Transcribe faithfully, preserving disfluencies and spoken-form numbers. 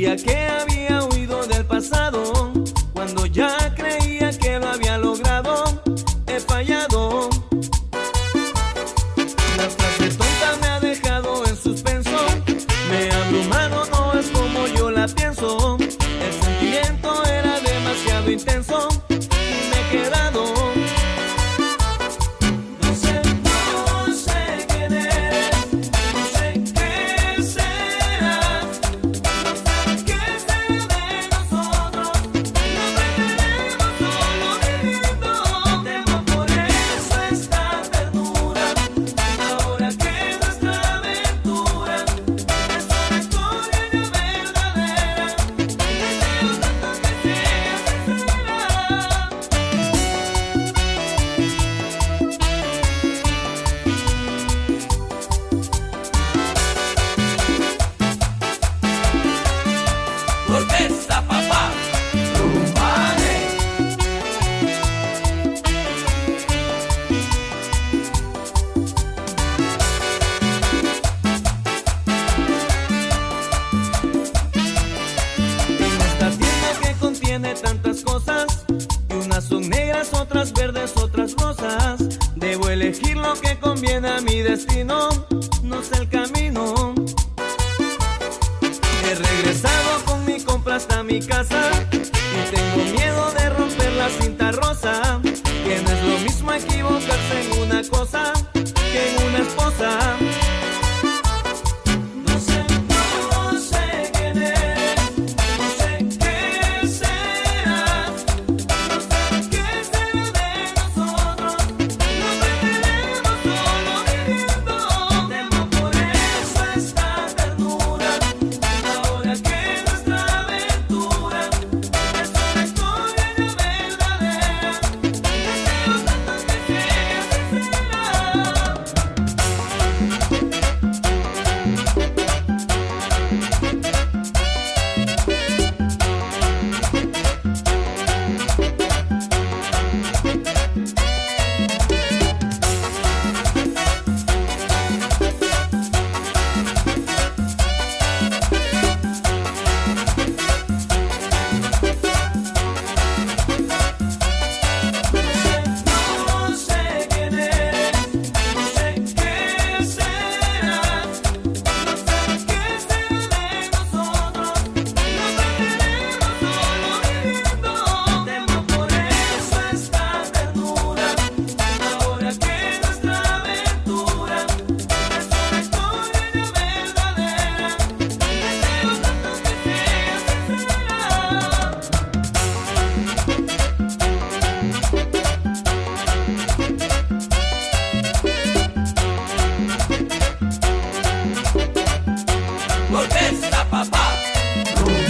Sentía que había huido del pasado, cuando ya creía que lo había logrado, he fallado. La frase tonta me ha dejado en suspenso, me ha abrumado, no es como yo la pienso. El sentimiento era demasiado intenso y me he quedado. Orquesta Papá Rumbane. En esta tienda que contiene tantas cosas, y unas son negras, otras verdes, otras rosas, debo elegir lo que conviene a mi destino, no sé el camino. He regresado con mi compra hasta mi casa y tengo miedo de romper la cinta rosa, que no es lo mismo equivocarse en una cosa que en una esposa. No sé, no sé quién eres, no sé qué será, no sé qué será de nosotros, no perderemos solo viviendo. Temo por eso esta ternura, ahora que nuestra aventura es una historia ya verdadera. Deseo tanto que sea sincera. No sé quién eres, no sé qué será, no sé qué será de nosotros, no perderemos solo viviendo. Temo por eso esta ternura, ahora que nuestra aventura es una historia ya verdadera. Deseo tanto que sea sincera. Orquesta Papá Rumbane.